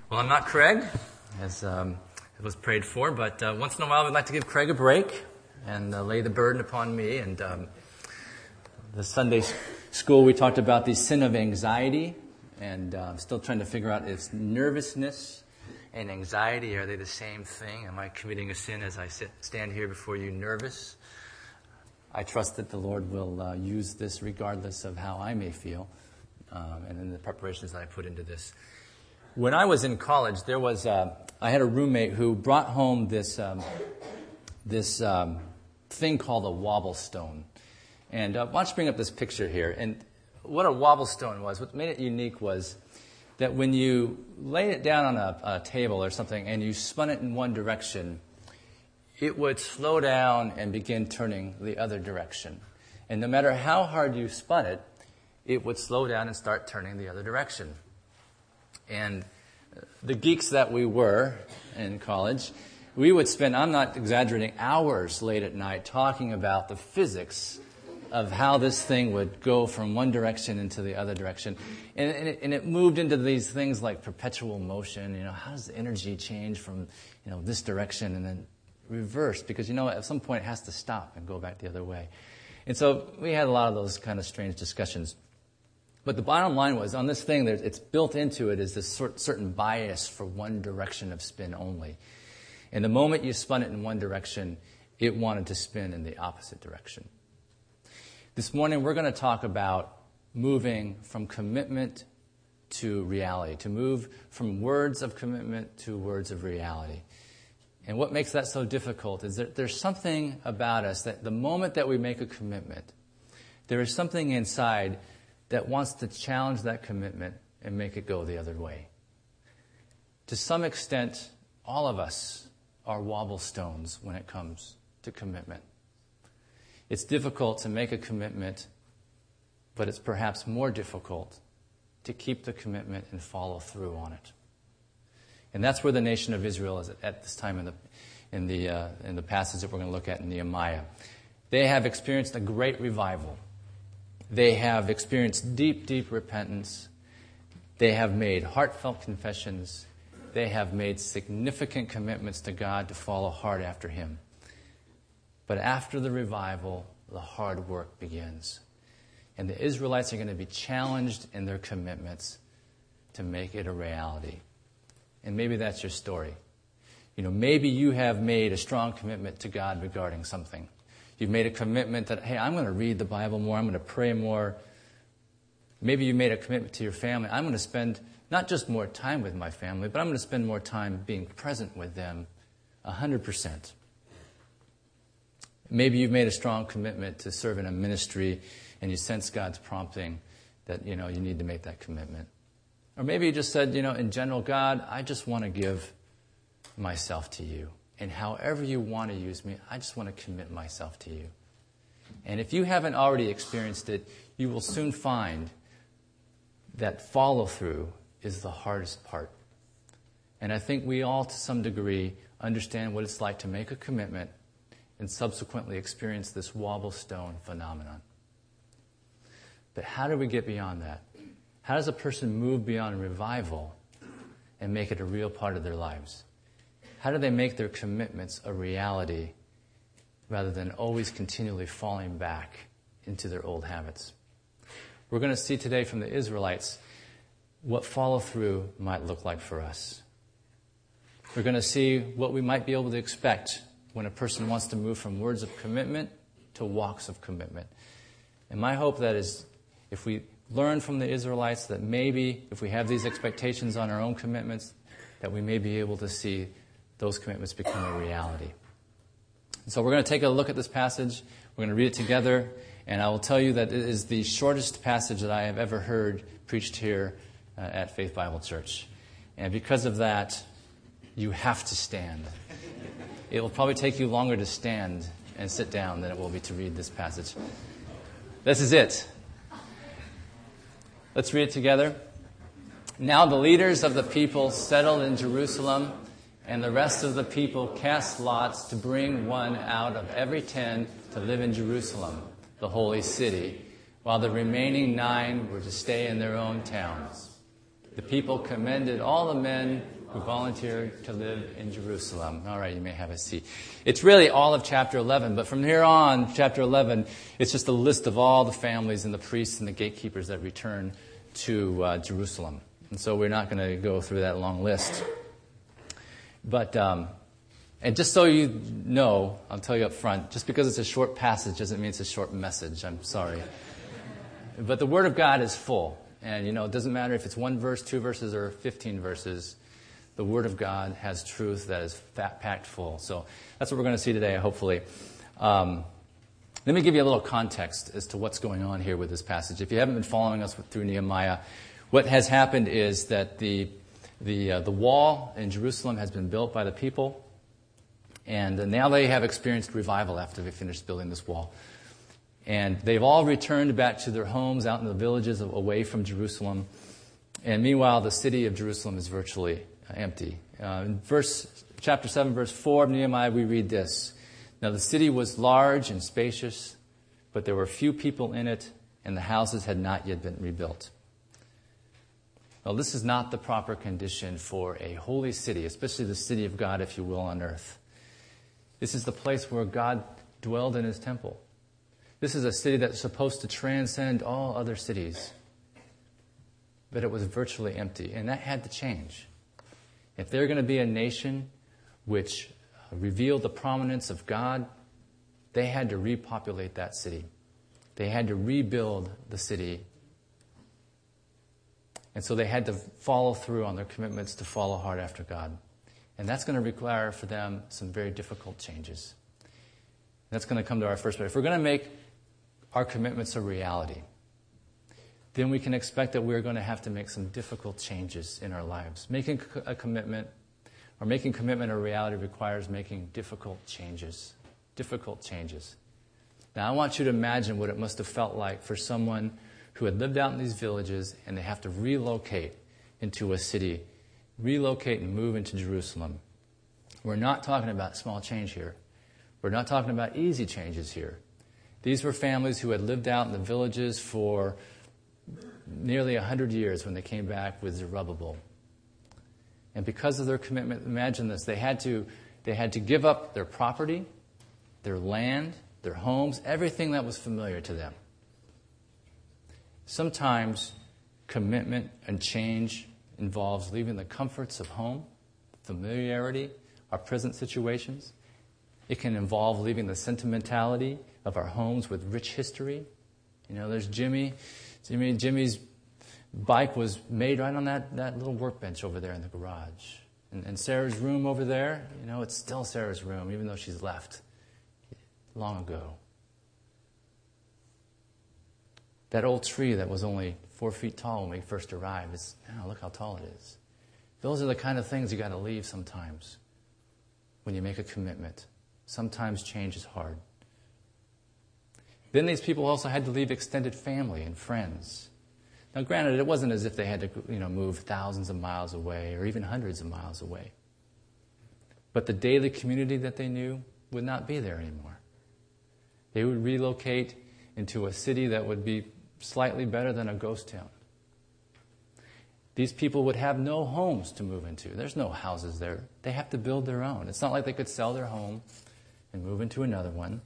Well, I'm not Craig, as it was prayed for, but once in a while we'd like to give Craig a break and lay the burden upon me. And the Sunday school we talked about the sin of anxiety, and I'm still trying to figure out if nervousness and anxiety, are they the same thing? Am I committing a sin as I stand here before you nervous? I trust that the Lord will use this regardless of how I may feel, and in the preparations that I put into this. When I was in college, I had a roommate who brought home this thing called a wobble stone. And why don't you bring up this picture here? And what a wobble stone was, what made it unique was that when you laid it down on a table or something and you spun it in one direction, it would slow down and begin turning the other direction. And no matter how hard you spun it, it would slow down and start turning the other direction. And the geeks that we were in college, we would spend, I'm not exaggerating, hours late at night talking about the physics of how this thing would go from one direction into the other direction. And it moved into these things like perpetual motion. How does the energy change from, this direction and then reverse? Because, at some point it has to stop and go back the other way. And so we had a lot of those kind of strange discussions. But the bottom line was, on this thing, it's built into it is this certain bias for one direction of spin only. And the moment you spun it in one direction, it wanted to spin in the opposite direction. This morning, we're going to talk about moving from commitment to reality, to move from words of commitment to words of reality. And what makes that so difficult is that there's something about us that the moment that we make a commitment, there is something inside that wants to challenge that commitment and make it go the other way. To some extent, all of us are wobble stones when it comes to commitment. It's difficult to make a commitment, but it's perhaps more difficult to keep the commitment and follow through on it. And that's where the nation of Israel is at this time in the passage that we're going to look at in Nehemiah. They have experienced a great revival. They have experienced deep, deep repentance. They have made heartfelt confessions. They have made significant commitments to God to follow hard after Him. But after the revival, the hard work begins. And the Israelites are going to be challenged in their commitments to make it a reality. And maybe that's your story. Maybe you have made a strong commitment to God regarding something. You've made a commitment that, hey, I'm going to read the Bible more, I'm going to pray more. Maybe you made a commitment to your family. I'm going to spend not just more time with my family, but I'm going to spend more time being present with them 100%. Maybe you've made a strong commitment to serve in a ministry and you sense God's prompting that, you need to make that commitment. Or maybe you just said, in general, God, I just want to give myself to you. And however you want to use me, I just want to commit myself to you. And if you haven't already experienced it, you will soon find that follow-through is the hardest part. And I think we all, to some degree, understand what it's like to make a commitment and subsequently experience this wobble stone phenomenon. But how do we get beyond that? How does a person move beyond revival and make it a real part of their lives? How do they make their commitments a reality rather than always continually falling back into their old habits? We're going to see today from the Israelites what follow-through might look like for us. We're going to see what we might be able to expect when a person wants to move from words of commitment to walks of commitment. And my hope that is, if we learn from the Israelites, that maybe if we have these expectations on our own commitments, that we may be able to see those commitments become a reality. So we're going to take a look at this passage. We're going to read it together. And I will tell you that it is the shortest passage that I have ever heard preached here at Faith Bible Church. And because of that, you have to stand. It will probably take you longer to stand and sit down than it will be to read this passage. This is it. Let's read it together. Now the leaders of the people settled in Jerusalem, and the rest of the people cast lots to bring one out of every 10 to live in Jerusalem, the holy city, while the remaining 9 were to stay in their own towns. The people commended all the men who volunteered to live in Jerusalem. All right, you may have a seat. It's really all of chapter 11, but from here on, chapter 11, it's just a list of all the families and the priests and the gatekeepers that return to Jerusalem. And so we're not going to go through that long list. But, and just so you know, I'll tell you up front, just because it's a short passage doesn't mean it's a short message. I'm sorry. But the Word of God is full. And, you know, it doesn't matter if it's 1 verse, 2 verses, or 15 verses. The Word of God has truth that is packed full. So that's what we're going to see today, hopefully. Let me give you a little context as to what's going on here with this passage. If you haven't been following us through Nehemiah, what has happened is that the wall in Jerusalem has been built by the people, and now they have experienced revival after they finished building this wall. And they've all returned back to their homes out in the villages away from Jerusalem. And meanwhile, the city of Jerusalem is virtually empty. In chapter 7, verse 4 of Nehemiah, we read this. Now the city was large and spacious, but there were few people in it, and the houses had not yet been rebuilt. Well, this is not the proper condition for a holy city, especially the city of God, if you will, on earth. This is the place where God dwelled in his temple. This is a city that's supposed to transcend all other cities. But it was virtually empty, and that had to change. If they're going to be a nation which revealed the prominence of God, they had to repopulate that city. They had to rebuild the city. And so they had to follow through on their commitments to follow hard after God. And that's going to require for them some very difficult changes. That's going to come to our first point. If we're going to make our commitments a reality, then we can expect that we're going to have to make some difficult changes in our lives. Making a commitment, or making commitment a reality, requires making difficult changes. Difficult changes. Now, I want you to imagine what it must have felt like for someone who had lived out in these villages and they have to relocate into a city, relocate and move into Jerusalem. We're not talking about small change here. We're not talking about easy changes here. These were families who had lived out in the villages for nearly 100 years when they came back with Zerubbabel. And because of their commitment, imagine this, they had to give up their property, their land, their homes, everything that was familiar to them. Sometimes commitment and change involves leaving the comforts of home, familiarity, our present situations. It can involve leaving the sentimentality of our homes with rich history. You know, there's Jimmy. Jimmy's bike was made right on that little workbench over there in the garage. And Sarah's room over there, you know, it's still Sarah's room, even though she's left long ago. That old tree that was only 4 feet tall when we first arrived, now look how tall it is. Those are the kind of things you got to leave sometimes when you make a commitment. Sometimes change is hard. Then these people also had to leave extended family and friends. Now, granted, it wasn't as if they had to, move thousands of miles away or even hundreds of miles away. But the daily community that they knew would not be there anymore. They would relocate into a city that would be slightly better than a ghost town. These people would have no homes to move into. There's no houses there. They have to build their own. It's not like they could sell their home and move into another one.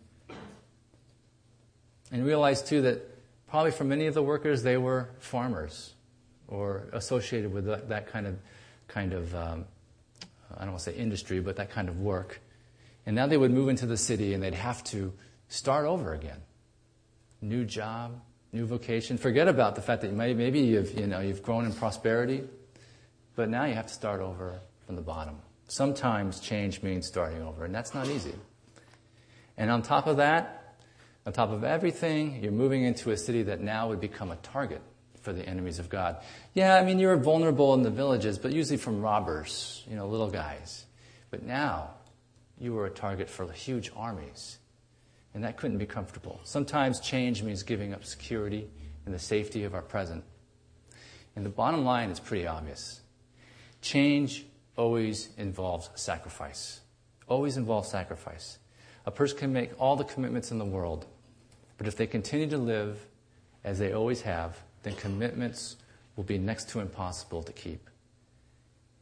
And realize, too, that probably for many of the workers, they were farmers or associated with that kind of I don't want to say industry, but that kind of work. And now they would move into the city and they'd have to start over again. New job, new vocation. Forget about the fact that maybe you've grown in prosperity, but now you have to start over from the bottom. Sometimes change means starting over, and that's not easy. And on top of that, on top of everything, you're moving into a city that now would become a target for the enemies of God. Yeah, you were vulnerable in the villages, but usually from robbers, little guys. But now, you were a target for huge armies. And that couldn't be comfortable. Sometimes change means giving up security and the safety of our present. And the bottom line is pretty obvious. Change always involves sacrifice. Always involves sacrifice. A person can make all the commitments in the world, but if they continue to live as they always have, then commitments will be next to impossible to keep.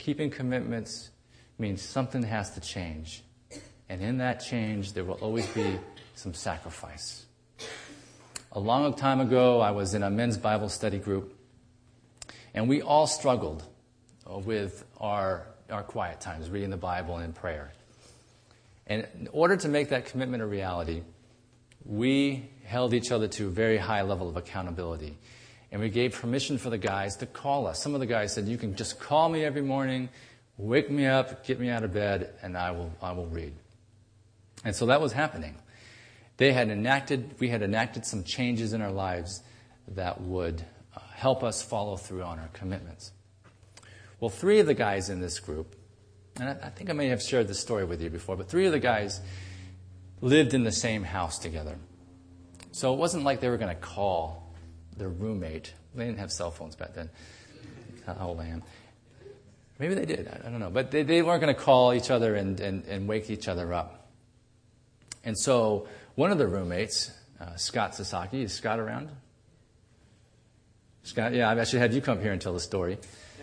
Keeping commitments means something has to change. And in that change, there will always be some sacrifice. A long time ago, I was in a men's Bible study group, and we all struggled with our quiet times, reading the Bible and in prayer. And in order to make that commitment a reality, we held each other to a very high level of accountability. And we gave permission for the guys to call us. Some of the guys said, you can just call me every morning, wake me up, get me out of bed, and I will read. And so that was happening. We had enacted some changes in our lives that would help us follow through on our commitments. Well, 3 of the guys in this group, and I think I may have shared this story with you before, but 3 of the guys lived in the same house together. So it wasn't like they were going to call their roommate. They didn't have cell phones back then. How old I am. Maybe they did. I don't know. But they weren't going to call each other and wake each other up. And so one of the roommates, Scott Sasaki, is Scott around? Scott, yeah, I should have you come here and tell the story.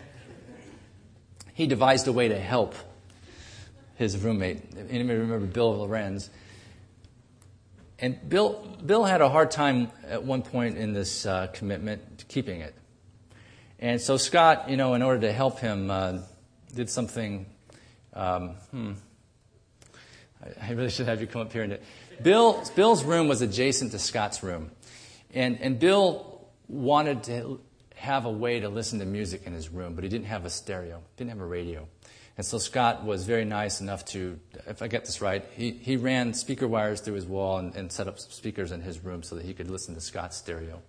He devised a way to help his roommate. Anybody remember Bill Lorenz? And Bill had a hard time at one point in this commitment keeping it. And so Scott, in order to help him, did something. I really should have you come up here. And Bill's room was adjacent to Scott's room. And Bill wanted to have a way to listen to music in his room, but he didn't have a stereo, didn't have a radio. And so Scott was very nice enough to, if I get this right, he ran speaker wires through his wall and set up speakers in his room so that he could listen to Scott's stereo.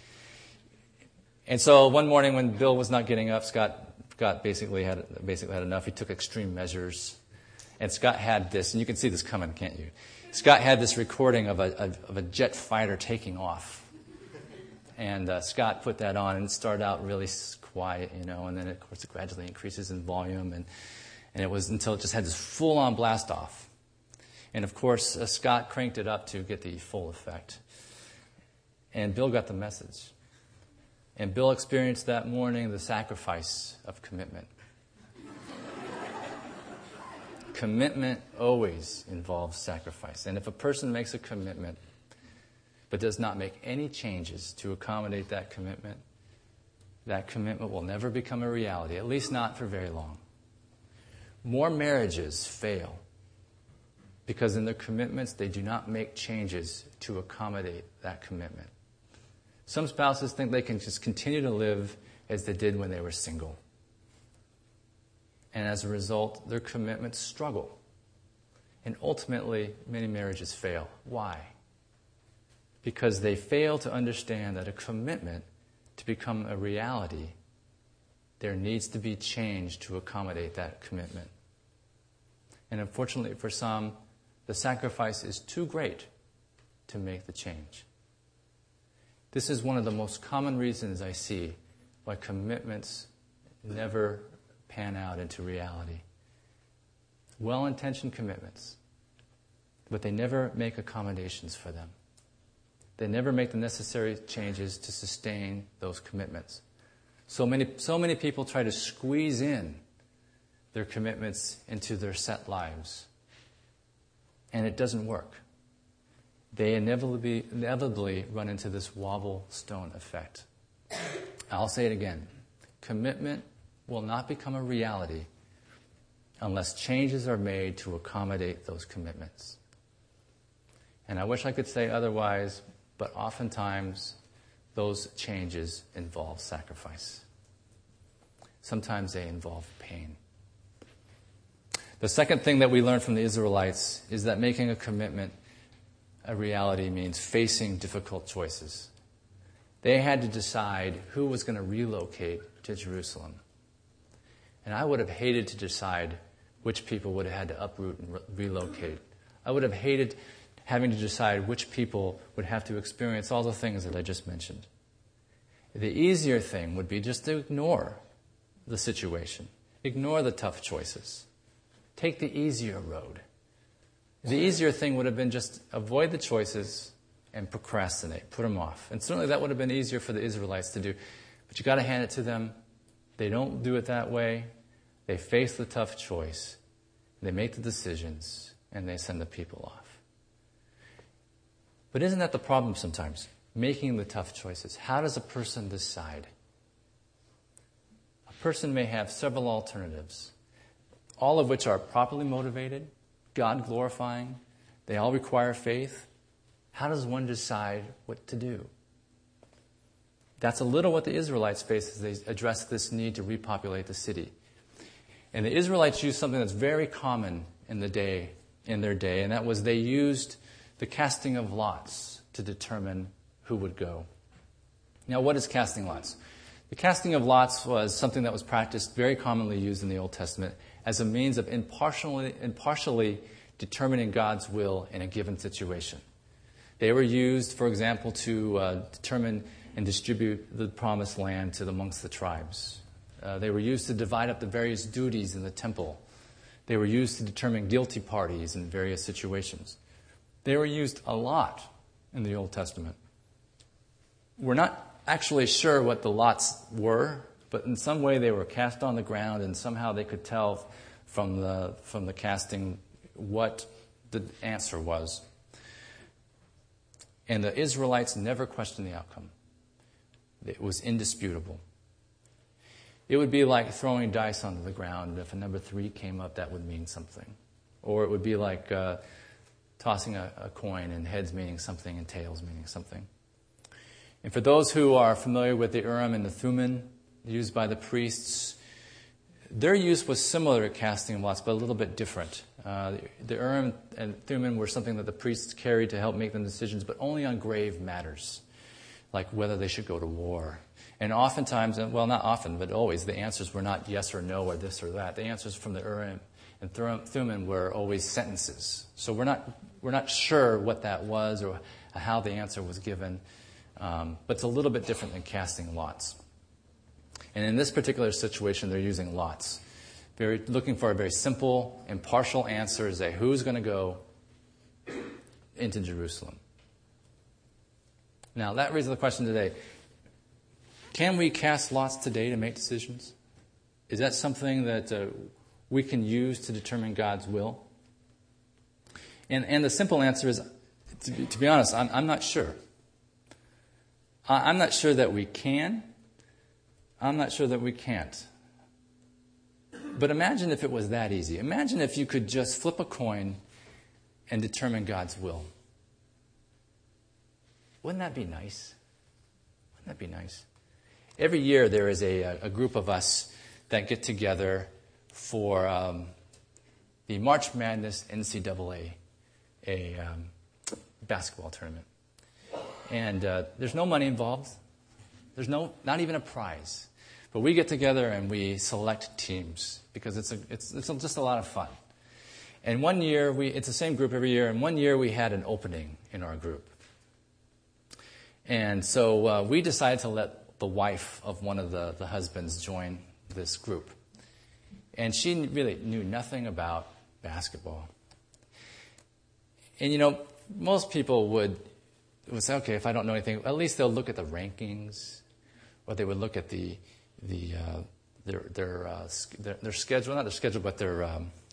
And so one morning when Bill was not getting up, Scott basically had enough. He took extreme measures. And Scott had this, and you can see this coming, can't you? Scott had this recording of a jet fighter taking off. And Scott put that on, and it started out really quiet, and then, of course, it gradually increases in volume, and it was until it just had this full-on blast-off. And, of course, Scott cranked it up to get the full effect. And Bill got the message. And Bill experienced that morning the sacrifice of commitment. Commitment always involves sacrifice. And if a person makes a commitment but does not make any changes to accommodate that commitment will never become a reality, at least not for very long. More marriages fail because in their commitments they do not make changes to accommodate that commitment. Some spouses think they can just continue to live as they did when they were single. And as a result, their commitments struggle. And ultimately, many marriages fail. Why? Because they fail to understand that a commitment to become a reality, there needs to be change to accommodate that commitment. And unfortunately for some, the sacrifice is too great to make the change. This is one of the most common reasons I see why commitments never pan out into reality. Well-intentioned commitments, but they never make accommodations for them. They never make the necessary changes to sustain those commitments. So many people try to squeeze in their commitments into their set lives, and it doesn't work. They inevitably run into this wobble stone effect. I'll say it again. Commitment will not become a reality unless changes are made to accommodate those commitments. And I wish I could say otherwise, but oftentimes those changes involve sacrifice. Sometimes they involve pain. The second thing that we learn from the Israelites is that making a commitment a reality means facing difficult choices. They had to decide who was going to relocate to Jerusalem. And I would have hated to decide which people would have had to uproot and relocate. I would have hated having to decide which people would have to experience all the things that I just mentioned. The easier thing would be just to ignore the situation. Ignore the tough choices. Take the easier road. The easier thing would have been just avoid the choices and procrastinate, put them off. And certainly that would have been easier for the Israelites to do. But you got to hand it to them. They don't do it that way. They face the tough choice. They make the decisions, and they send the people off. But isn't that the problem sometimes? Making the tough choices. How does a person decide? A person may have several alternatives, all of which are properly motivated, God-glorifying. They all require faith. How does one decide what to do? That's a little what the Israelites faced as they addressed this need to repopulate the city. And the Israelites used something that's very common in their day, and that was they used the casting of lots to determine who would go. Now, what is casting lots? The casting of lots was something that was practiced, very commonly used in the Old Testament, as a means of impartially determining God's will in a given situation. They were used, for example, to determine and distribute the promised land amongst the tribes. They were used to divide up the various duties in the temple. They were used to determine guilty parties in various situations. They were used a lot in the Old Testament. We're not actually sure what the lots were, but in some way they were cast on the ground, and somehow they could tell from the casting what the answer was. And the Israelites never questioned the outcome. It was indisputable. It would be like throwing dice onto the ground. If a number 3 came up, that would mean something. Or it would be like tossing a coin, and heads meaning something and tails meaning something. And for those who are familiar with the Urim and the Thummim used by the priests, their use was similar to casting of lots, but a little bit different. The Urim and Thummim were something that the priests carried to help make them decisions, but only on grave matters, like whether they should go to war. And oftentimes, well, not often, but always, the answers were not yes or no or this or that. The answers from the Urim and Thummim were always sentences. So we're not sure what that was or how the answer was given, but it's a little bit different than casting lots. And in this particular situation, they're using lots. They're looking for a very simple, impartial answer, say who's going to go into Jerusalem. Now, that raises the question today. Can we cast lots today to make decisions? Is that something that we can use to determine God's will? And the simple answer is, to be honest, I'm not sure. I'm not sure that we can. I'm not sure that we can't. But imagine if it was that easy. Imagine if you could just flip a coin and determine God's will. Wouldn't that be nice? Wouldn't that be nice? Every year there is a group of us that get together for the March Madness NCAA, a basketball tournament. And there's no money involved. There's not even a prize. But we get together and we select teams because it's just a lot of fun. And one year, it's the same group every year, and one year we had an opening in our group. And so we decided to let the wife of one of the husbands join this group. And she really knew nothing about basketball. And most people would say, okay, if I don't know anything, at least they'll look at the rankings, or they would look at their schedule, not their schedule, but their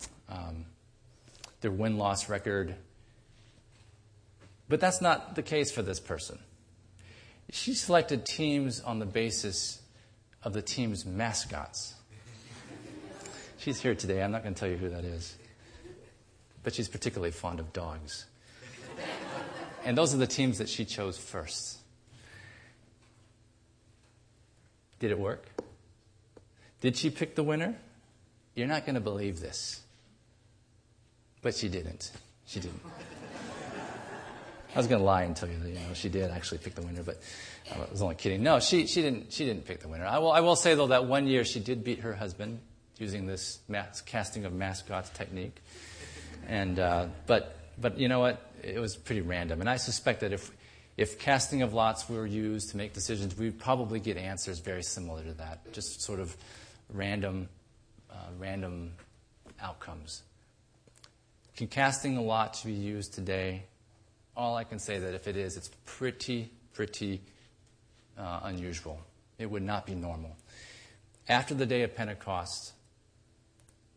win-loss record. But that's not the case for this person. She selected teams on the basis of the team's mascots. She's here today. I'm not going to tell you who that is. But she's particularly fond of dogs. And those are the teams that she chose first. Did it work? Did she pick the winner? You're not going to believe this. But she didn't. She didn't. I was going to lie and tell you that she did actually pick the winner, but I was only kidding. No, she didn't pick the winner. I will say though that one year she did beat her husband using this casting of mascots technique, and but you know what? It was pretty random, and I suspect that if casting of lots were used to make decisions, we'd probably get answers very similar to that, just sort of random outcomes. Can casting a lot be used today? All I can say that if it is, it's pretty unusual. It would not be normal. After the day of Pentecost,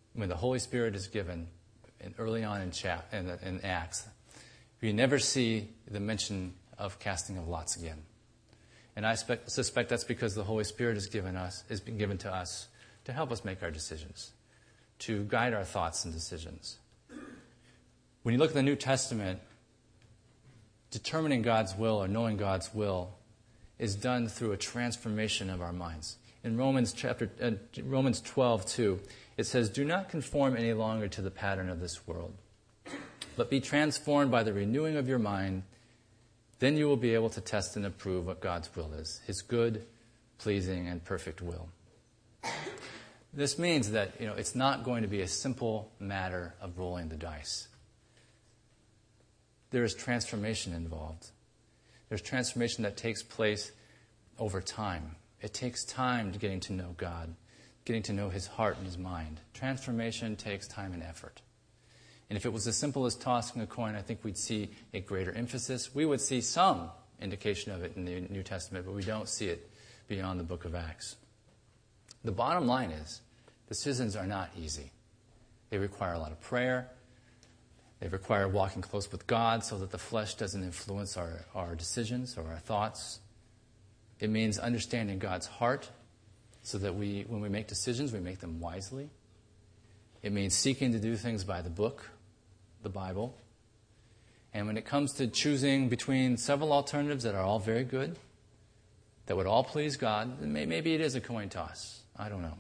when the Holy Spirit is given, and early on in Acts, we never see the mention of casting of lots again. And I suspect that's because the Holy Spirit has been given to us to help us make our decisions, to guide our thoughts and decisions. When you look at the New Testament, determining God's will or knowing God's will is done through a transformation of our minds. In Romans 12:2, it says, "Do not conform any longer to the pattern of this world, but be transformed by the renewing of your mind. Then you will be able to test and approve what God's will is, his good, pleasing, and perfect will." This means that it's not going to be a simple matter of rolling the dice. There is transformation involved. There's transformation that takes place over time. It takes time to getting to know God, getting to know his heart and his mind. Transformation takes time and effort. And if it was as simple as tossing a coin, I think we'd see a greater emphasis. We would see some indication of it in the New Testament, but we don't see it beyond the book of Acts. The bottom line is, decisions are not easy. They require a lot of prayer. They require walking close with God so that the flesh doesn't influence our decisions or our thoughts. It means understanding God's heart so that when we make decisions, we make them wisely. It means seeking to do things by the book, the Bible. And when it comes to choosing between several alternatives that are all very good, that would all please God, maybe it is a coin toss. I don't know.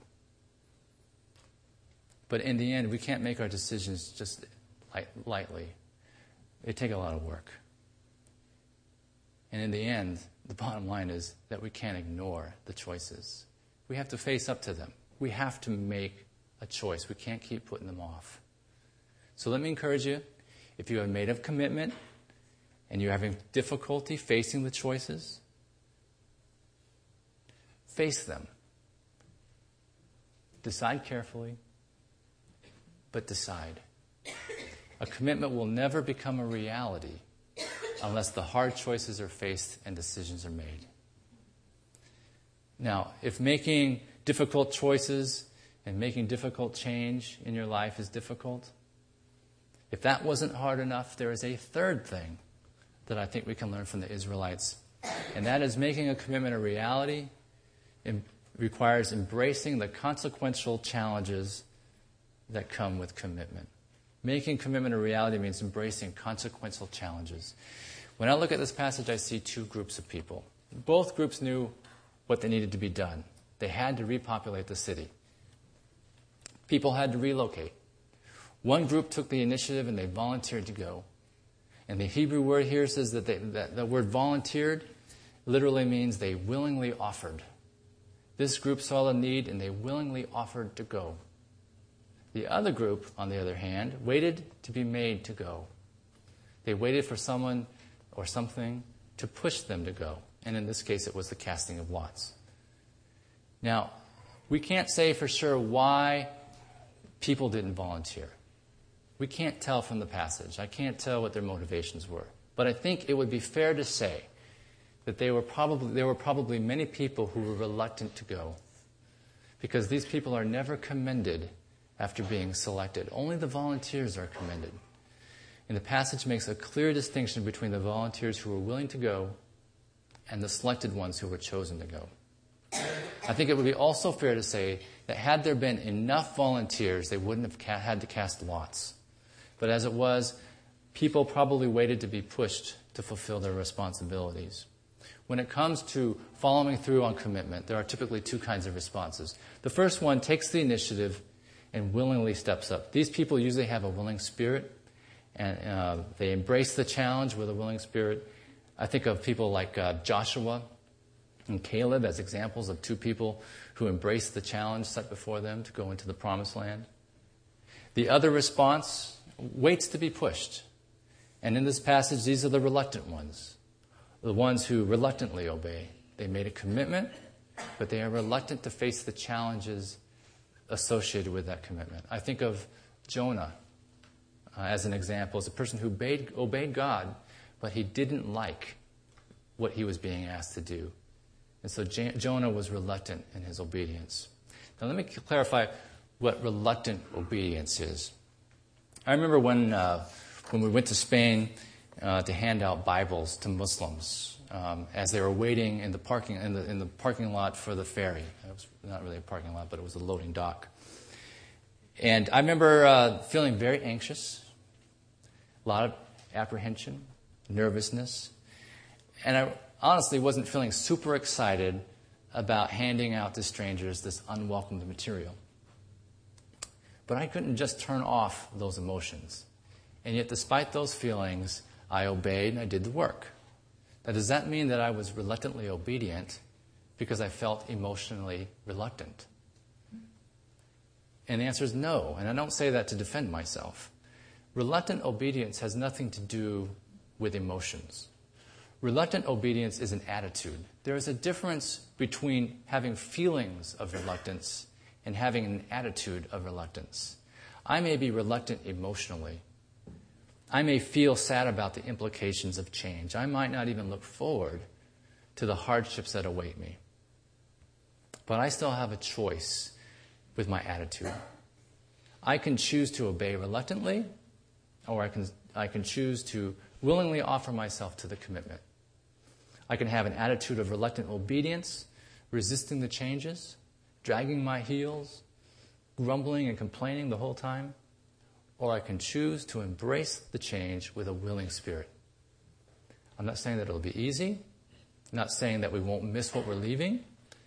But in the end, we can't make our decisions just lightly. They take a lot of work. And in the end, the bottom line is that we can't ignore the choices. We have to face up to them. We have to make a choice. We can't keep putting them off. So let me encourage you, if you have made a commitment and you're having difficulty facing the choices, face them. Decide carefully, but decide. A commitment will never become a reality unless the hard choices are faced and decisions are made. Now, if making difficult choices and making difficult change in your life is difficult, if that wasn't hard enough, there is a third thing that I think we can learn from the Israelites, and that is making a commitment a reality requires embracing the consequential challenges that come with commitment. Making commitment a reality means embracing consequential challenges. When I look at this passage, I see two groups of people. Both groups knew what they needed to be done. They had to repopulate the city. People had to relocate. One group took the initiative and they volunteered to go. And the Hebrew word here says that the word volunteered literally means they willingly offered. This group saw the need and they willingly offered to go. The other group, on the other hand, waited to be made to go. They waited for someone or something to push them to go. And in this case, it was the casting of lots. Now, we can't say for sure why people didn't volunteer. We can't tell from the passage. I can't tell what their motivations were. But I think it would be fair to say that there were probably many people who were reluctant to go, because these people are never commended after being selected. Only the volunteers are commended. And the passage makes a clear distinction between the volunteers who were willing to go and the selected ones who were chosen to go. I think it would be also fair to say that had there been enough volunteers, they wouldn't have had to cast lots. But as it was, people probably waited to be pushed to fulfill their responsibilities. When it comes to following through on commitment, there are typically two kinds of responses. The first one takes the initiative and willingly steps up. These people usually have a willing spirit, and they embrace the challenge with a willing spirit. I think of people like Joshua and Caleb as examples of two people who embraced the challenge set before them to go into the promised land. The other response waits to be pushed. And in this passage, these are the reluctant ones, the ones who reluctantly obey. They made a commitment, but they are reluctant to face the challenges associated with that commitment. I think of Jonah as an example, as a person who obeyed God, but he didn't like what he was being asked to do. And so Jonah was reluctant in his obedience. Now let me clarify, what reluctant obedience is. I remember when we went to Spain to hand out Bibles to Muslims as they were waiting in the parking lot for the ferry. It was not really a parking lot, but it was a loading dock. And I remember feeling very anxious, a lot of apprehension, nervousness, and I honestly wasn't feeling super excited about handing out to strangers this unwelcomed material. But I couldn't just turn off those emotions. And yet, despite those feelings, I obeyed and I did the work. Now, does that mean that I was reluctantly obedient because I felt emotionally reluctant? And the answer is no. And I don't say that to defend myself. Reluctant obedience has nothing to do with emotions. Reluctant obedience is an attitude. There is a difference between having feelings of reluctance and having an attitude of reluctance. I may be reluctant emotionally. I may feel sad about the implications of change. I might not even look forward to the hardships that await me. But I still have a choice with my attitude. I can choose to obey reluctantly, or I can choose to willingly offer myself to the commitment. I can have an attitude of reluctant obedience, resisting the changes, dragging my heels, grumbling and complaining the whole time, or I can choose to embrace the change with a willing spirit. I'm not saying that it'll be easy. I'm not saying that we won't miss what we're leaving.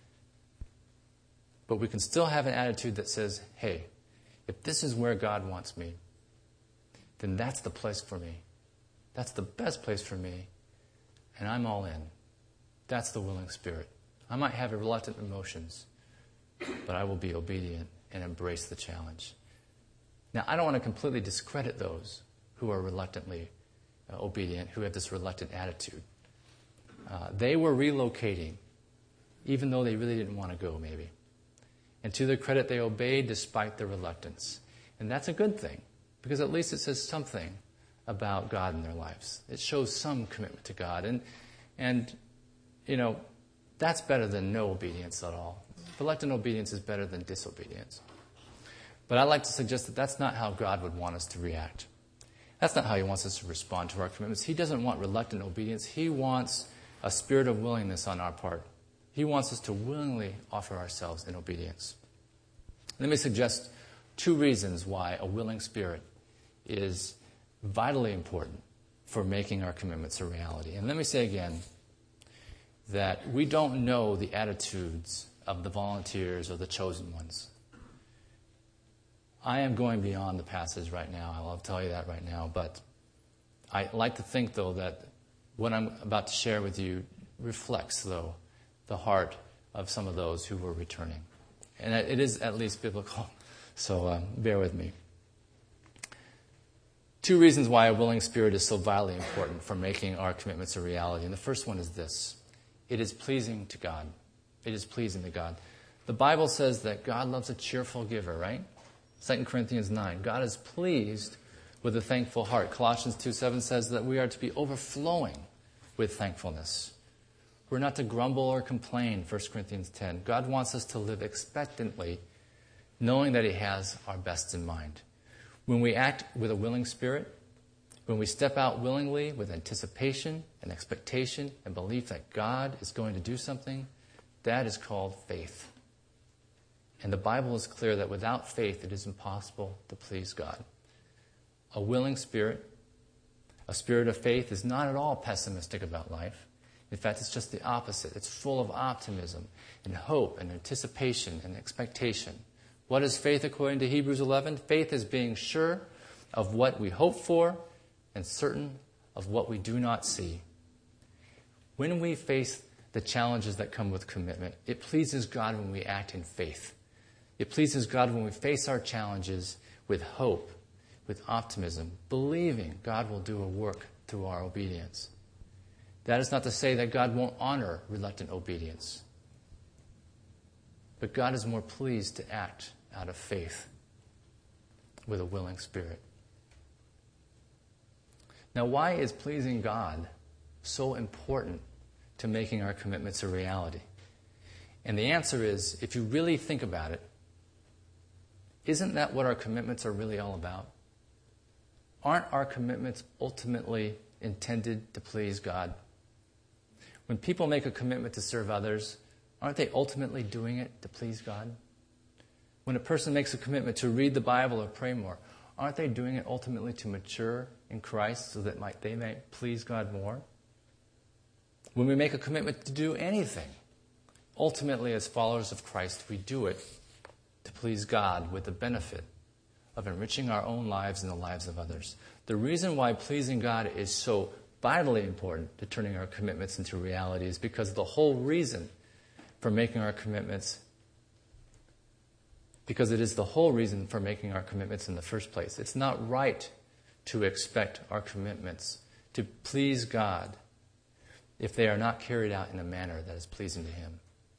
But we can still have an attitude that says, hey, if this is where God wants me, then that's the place for me. That's the best place for me. And I'm all in. That's the willing spirit. I might have reluctant emotions, but I will be obedient and embrace the challenge. Now, I don't want to completely discredit those who are reluctantly obedient, who have this reluctant attitude. They were relocating, even though they really didn't want to go, maybe. And to their credit, they obeyed despite their reluctance. And that's a good thing, because at least it says something about God in their lives. It shows some commitment to God. And you know, that's better than no obedience at all. Reluctant obedience is better than disobedience. But I'd like to suggest that that's not how God would want us to react. That's not how he wants us to respond to our commitments. He doesn't want reluctant obedience. He wants a spirit of willingness on our part. He wants us to willingly offer ourselves in obedience. Let me suggest 2 reasons why a willing spirit is vitally important for making our commitments a reality. And let me say again that we don't know the attitudes of the volunteers or the chosen ones. I am going beyond the passage right now. I'll tell you that right now. But I like to think, though, that what I'm about to share with you reflects, though, the heart of some of those who were returning. And it is at least biblical, so bear with me. 2 reasons why a willing spirit is so vitally important for making our commitments a reality. And the first one is this. It is pleasing to God. It is pleasing to God. The Bible says that God loves a cheerful giver, right? 2 Corinthians 9. God is pleased with a thankful heart. Colossians 2:7 says that we are to be overflowing with thankfulness. We're not to grumble or complain, 1 Corinthians 10. God wants us to live expectantly, knowing that he has our best in mind. When we act with a willing spirit, when we step out willingly with anticipation and expectation and belief that God is going to do something, that is called faith. And the Bible is clear that without faith, it is impossible to please God. A willing spirit, a spirit of faith, is not at all pessimistic about life. In fact, it's just the opposite. It's full of optimism and hope and anticipation and expectation. What is faith according to Hebrews 11? Faith is being sure of what we hope for and certain of what we do not see. When we face the challenges that come with commitment, it pleases God when we act in faith. It pleases God when we face our challenges with hope, with optimism, believing God will do a work through our obedience. That is not to say that God won't honor reluctant obedience. But God is more pleased to act out of faith with a willing spirit. Now, why is pleasing God so important to making our commitments a reality? And the answer is, if you really think about it, Isn't that what our commitments are really all about? Aren't our commitments ultimately intended to please God? When people make a commitment to serve others, aren't they ultimately doing it to please God? When a person makes a commitment to read the Bible or pray more, aren't they doing it ultimately to mature in Christ so that they might please God more? When we make a commitment to do anything, ultimately as followers of Christ, we do it to please God with the benefit of enriching our own lives and the lives of others. The reason why pleasing God is so vitally important to turning our commitments into reality is because the whole reason for making our commitments, because it is the whole reason for making our commitments in the first place. It's not right to expect our commitments to please God if they are not carried out in a manner that is pleasing to Him.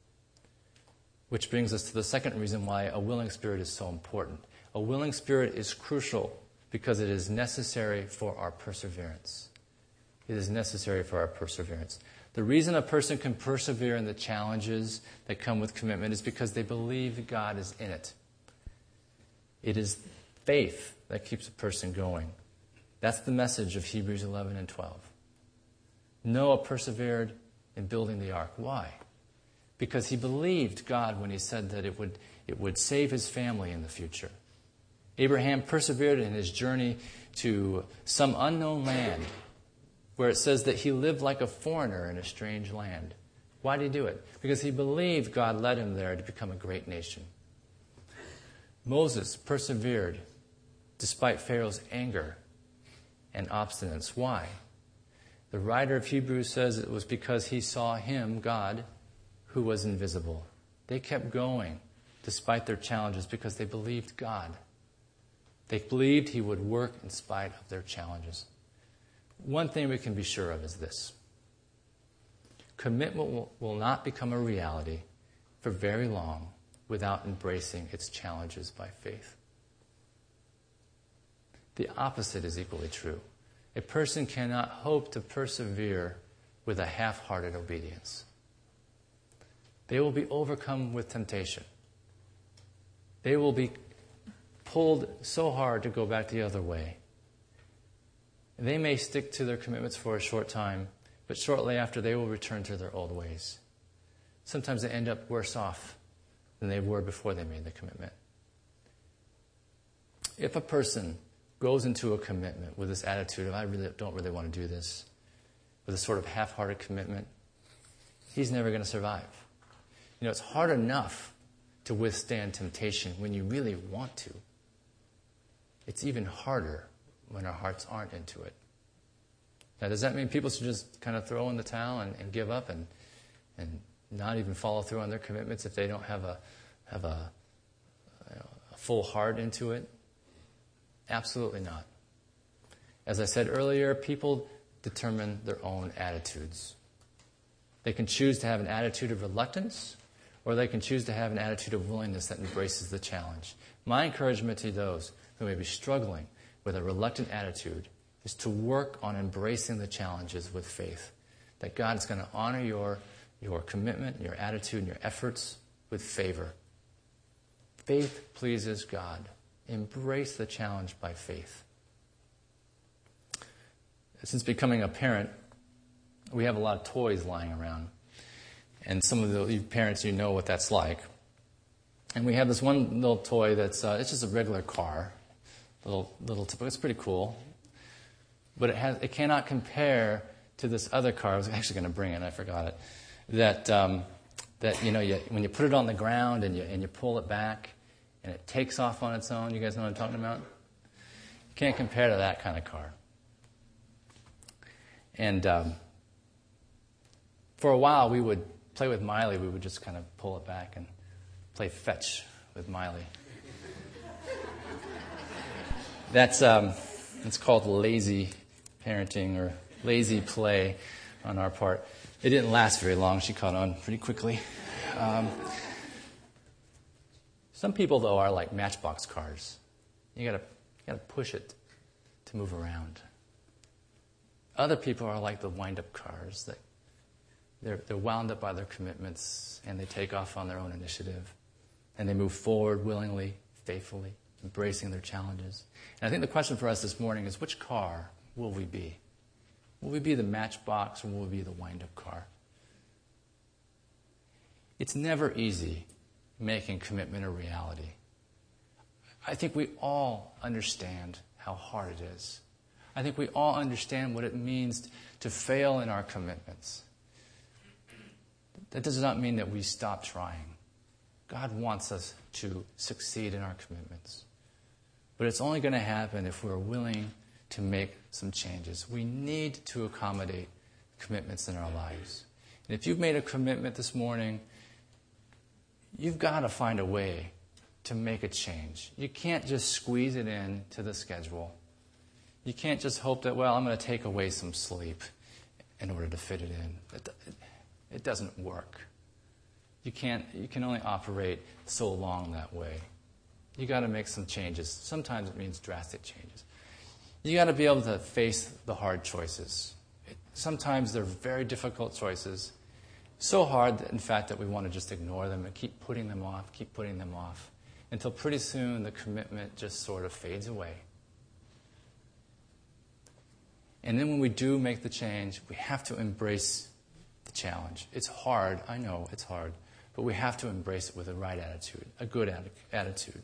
Which brings us to the second reason why a willing spirit is so important. A willing spirit is crucial because it is necessary for our perseverance. It is necessary for our perseverance. The reason a person can persevere in the challenges that come with commitment is because they believe that God is in it. It is faith that keeps a person going. That's the message of Hebrews 11 and 12. Noah persevered in building the ark. Why? Because he believed God when he said that it would save his family in the future. Abraham persevered in his journey to some unknown land where it says that he lived like a foreigner in a strange land. Why did he do it? Because he believed God led him there to become a great nation. Moses persevered despite Pharaoh's anger and obstinance. Why? The writer of Hebrews says it was because he saw him, God, who was invisible. They kept going despite their challenges because they believed God. They believed He would work in spite of their challenges. One thing we can be sure of is this. Commitment will not become a reality for very long without embracing its challenges by faith. The opposite is equally true. A person cannot hope to persevere with a half-hearted obedience. They will be overcome with temptation. They will be pulled so hard to go back the other way. They may stick to their commitments for a short time, but shortly after they will return to their old ways. Sometimes they end up worse off than they were before they made the commitment. If a person goes into a commitment with this attitude of, I don't really want to do this, with a sort of half-hearted commitment, he's never going to survive. You know, it's hard enough to withstand temptation when you really want to. It's even harder when our hearts aren't into it. Now, does that mean people should just kind of throw in the towel and give up and not even follow through on their commitments if they don't have a full heart into it? Absolutely not. As I said earlier, people determine their own attitudes. They can choose to have an attitude of reluctance, or they can choose to have an attitude of willingness that embraces the challenge. My encouragement to those who may be struggling with a reluctant attitude is to work on embracing the challenges with faith. That God is going to honor your commitment, your attitude, and your efforts with favor. Faith pleases God. Embrace the challenge by faith. Since becoming a parent, we have a lot of toys lying around. And some of you parents, you know what that's like. And we have this one little toy that's it's just a regular car. It's pretty cool. But it cannot compare to this other car. I was actually going to bring it, I forgot it. That you know, when you put it on the ground and you pull it back and it takes off on its own. You guys know what I'm talking about? You can't compare to that kind of car. And for a while, we would play with Miley. We would just kind of pull it back and play fetch with Miley. That's called lazy parenting or lazy play on our part. It didn't last very long. She caught on pretty quickly. Some people, though, are like matchbox cars. You gotta push it to move around. Other people are like the wind-up cars that they're wound up by their commitments and they take off on their own initiative and they move forward willingly, faithfully, embracing their challenges. And I think the question for us this morning is, which car will we be? Will we be the Matchbox or will we be the wind-up car? It's never easy making commitment a reality. I think we all understand how hard it is. I think we all understand what it means to fail in our commitments. That does not mean that we stop trying. God wants us to succeed in our commitments. But it's only going to happen if we're willing to make some changes. We need to accommodate commitments in our lives. And if you've made a commitment this morning, you've got to find a way to make a change. You can't just squeeze it in to the schedule. You can't just hope that, well, I'm going to take away some sleep in order to fit it in. It doesn't work. You can only operate so long that way. You got to make some changes. Sometimes it means drastic changes. You got to be able to face the hard choices. Sometimes they're very difficult choices. So hard, in fact, that we want to just ignore them and keep putting them off, until pretty soon the commitment just sort of fades away. And then when we do make the change, we have to embrace the challenge. It's hard, I know it's hard, but we have to embrace it with the right attitude, a good attitude.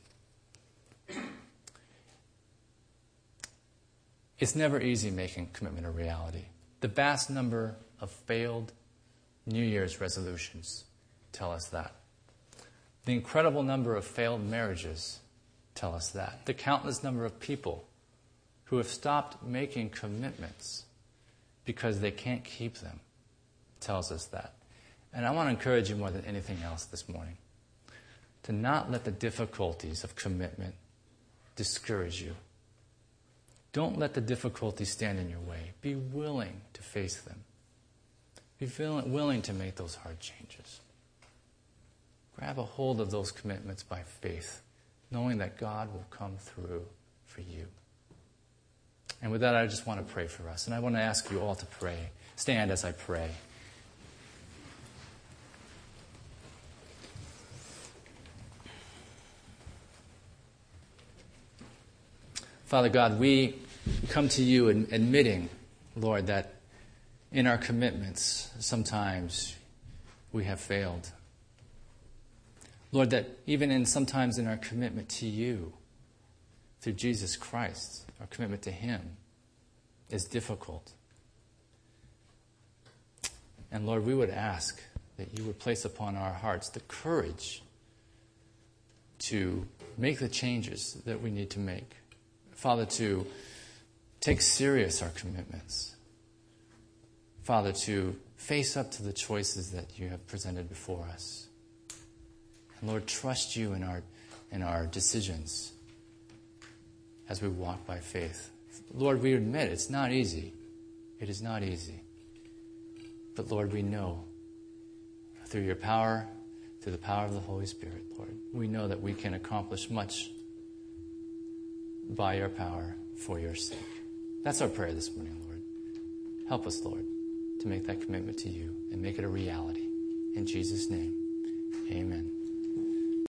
It's never easy making commitment a reality. The vast number of failed New Year's resolutions tell us that. The incredible number of failed marriages tell us that. The countless number of people who have stopped making commitments because they can't keep them tells us that. And I want to encourage you more than anything else this morning to not let the difficulties of commitment discourage you. Don't let the difficulties stand in your way. Be willing to face them. Be willing to make those hard changes. Grab a hold of those commitments by faith, knowing that God will come through for you. And with that, I just want to pray for us. And I want to ask you all to pray. Stand as I pray. Father God, we come to you admitting, Lord, that in our commitments, sometimes we have failed. Lord, that even sometimes in our commitment to you, through Jesus Christ, our commitment to him is difficult. And Lord, we would ask that you would place upon our hearts the courage to make the changes that we need to make. Father, to take serious our commitments. Father, to face up to the choices that you have presented before us. And Lord, trust you in our decisions as we walk by faith. Lord, we admit it's not easy. It is not easy. But Lord, we know through your power, through the power of the Holy Spirit, Lord, we know that we can accomplish much by your power for your sake. That's our prayer this morning, Lord. Help us, Lord, to make that commitment to you and make it a reality. In Jesus' name, amen.